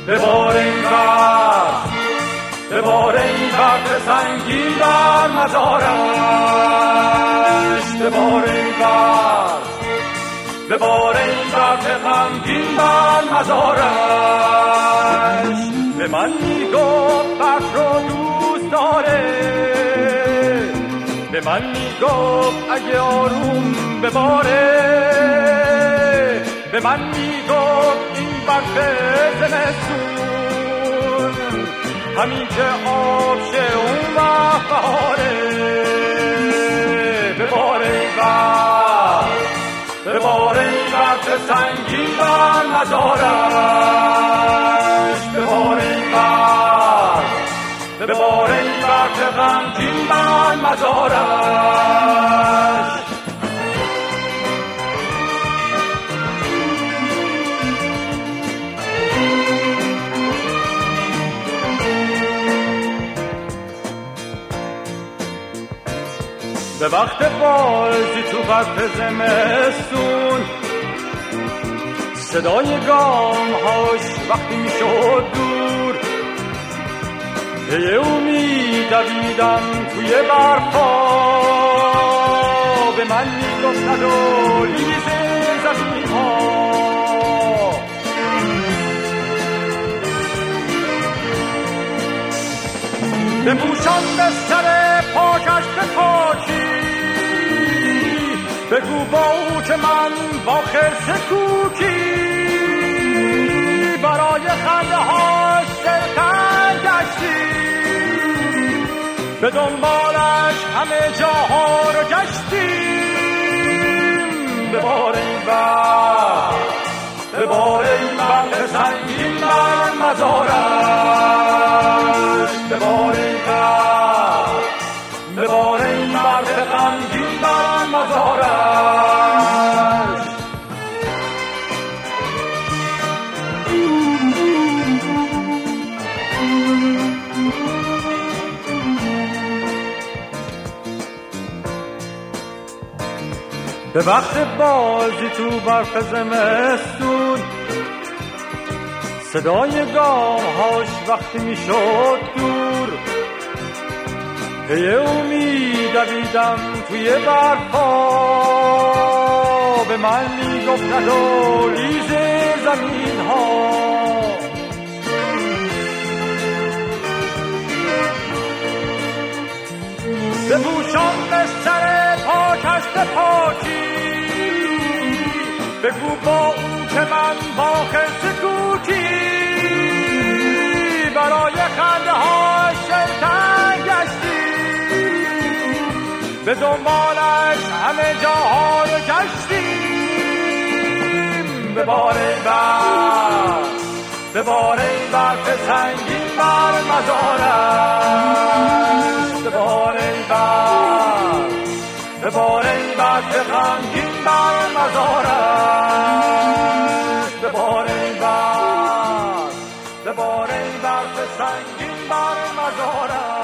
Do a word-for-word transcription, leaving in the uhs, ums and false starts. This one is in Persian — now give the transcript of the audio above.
ببار این وقت، ببار این وقت سنگین بر مزارش، ببار این وقت، ببار این وقت غمگین بر مزارش. به من میگفت فقر رو دوست داره، به من میگفت اگه آروم بباره، به من میگفت این برف زمستون همین که آب شه اون وقت بهاره. بباره این وقت، بباره این وقت سنگین بر مزارش، بباره این وقت، بباره این وقت غمگین بر مزارش. به وقت بازی تو برف زمستون صدای گام هاش وقتی میشد دور، پی او میدویدم توی برفا، به من میگفت ندو لیز زمین ها. بپوشان به سر پاکش به پاکی، بگو با او که من با خرس کوکی برای خنده ها سرتن گشتیم، به دنبالش همه جاها رو گشتیم. ببار این وقت، ببار این وقت سنگین بر مزارش، ببار این وقت، ببار این وقت غمگین بر مزارش. به وقت بازی تو برف زمستون صدای گام هاش وقتی میشد دور، پی او میدویدم توی برفا، به من میگفت ندو لیز زمین ها. بپوشان به سر پاکش به پاکی، بگو با اون که من با خرس کوکی برای خنده ها شرطن گشتیم، به دنبالش همه جاها رو گشتیم. ببار این وقت، ببار این وقت سنگین بر مزارش، ببار این وقت، ببار این وقت غمگین بر مزارش، ببار این وقت، ببار این وقت سنگین بر مزارش.